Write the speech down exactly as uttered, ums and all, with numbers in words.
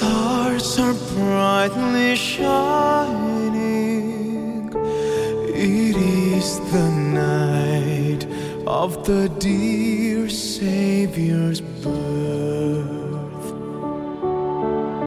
stars are brightly shining. It is the night of the dear Savior's birth.